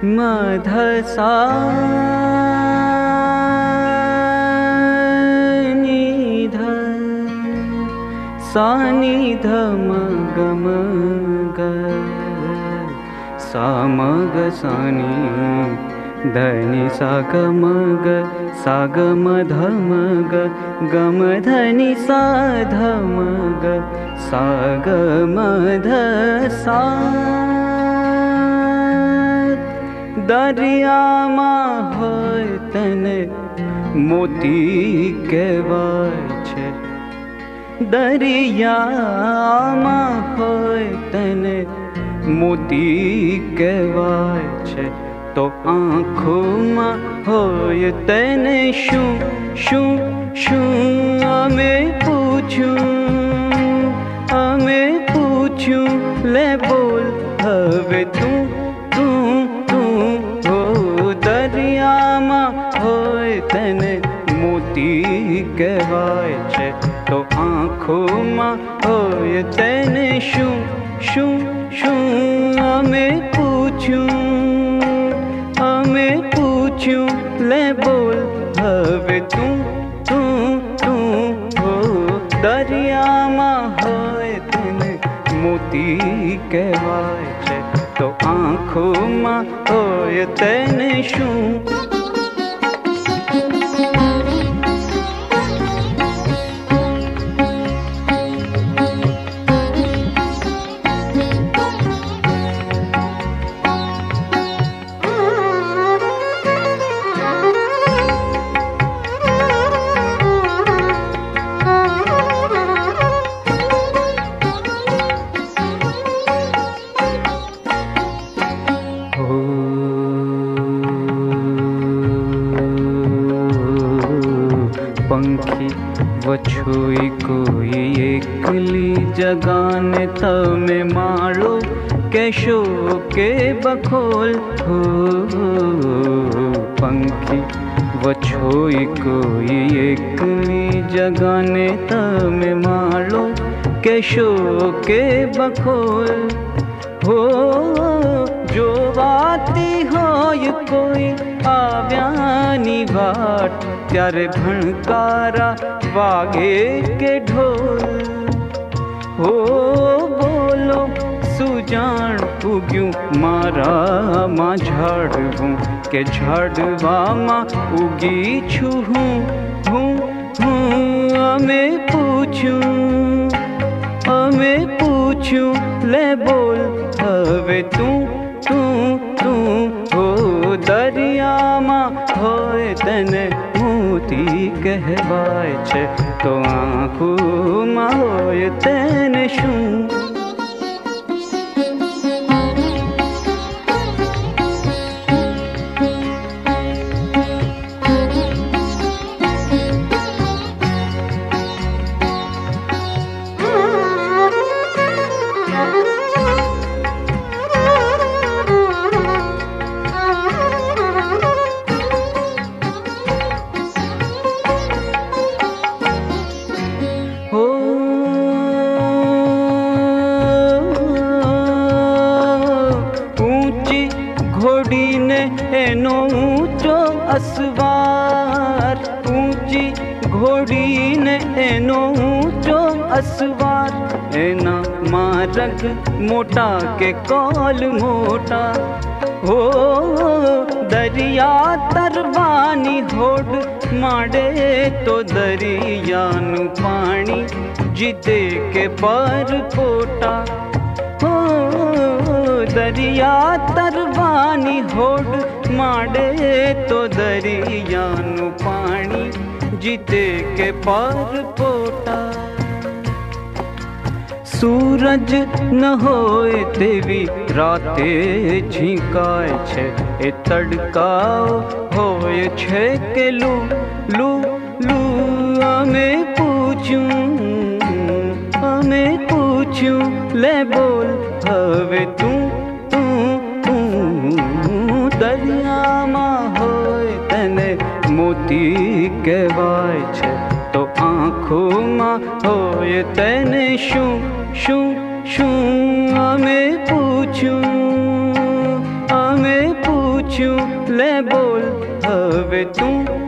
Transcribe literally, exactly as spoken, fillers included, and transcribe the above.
मध सा नि ध सा नि ध म ग म ग सा म ग सा नि ध नि सा ग म ग सा ग म ध म ग ग म ध नि सा ध म ग सा ग म ध सा। दरियाમાં હોય તને મોતી કહેવાય છે, દરિયામાં હોય તને મોતી કહેવાય છે, તો આંખોમાં હોય તેને શું શું શું અમે પૂછ્યું અમે પૂછ્યું લે બોલ હવે તું તેને મોતી કહેવાય છે, તો આંખોમાં હોય તેને શું શું શું અમે પૂછ્યું અમે પૂછ્યું લે બોલ હવે તું તું તું હો। દરિયામાં હોય તેને મોતી કહેવાય છે, તો આંખોમાં હોય તેને શું। पंखी वछोई कोई एकली जगाने तमे मालो कैशो के बखोल हो। पंखी वछोई कोई एकली जगाने तमे मालो कैशो के बखोल हो। जो वाती होय कोई आव्यानी वाट त्यारे भणकारा वागे के ढोल हो। बोलो सुजान उग्यूं मारा मां झाड़वूं के झाड़वा मां उगी छू हूँ हूँ हूँ। अमे पूछूं अमे पूछूं ले बोल हवे तू तू तू हो। दरियाમાં હોય તને મોતી કહેવાય છે, તો આંખોમાં હોય તેને શું। एनो ऊंचो असवार ऊंची घोड़ी ने एनो ऊंचो असवार एना मारग मोटा के कौल मोटा हो। दरिया तरवानी होड़ माड़े तो दरियानु पानी जिदे के पर पोटा हो। दरिया तरवानी होड़ माड़े तो दरियानु पानी जीते के पर पोटा। सूरज न होए तेवी राते झींकाय छे, ए तड़काओ होए छे के लू लू लू। अमे पूछूं अमे पूछूं ले बोल हवे तू तू तू। दरियाમાં હોય તેને મોતી કહેવાય છે, તો આંખોમાં હોય તેને શું શું શું। અમે પૂછ્યું અમે પૂછ્યું पूछूं ले बोल हवे तू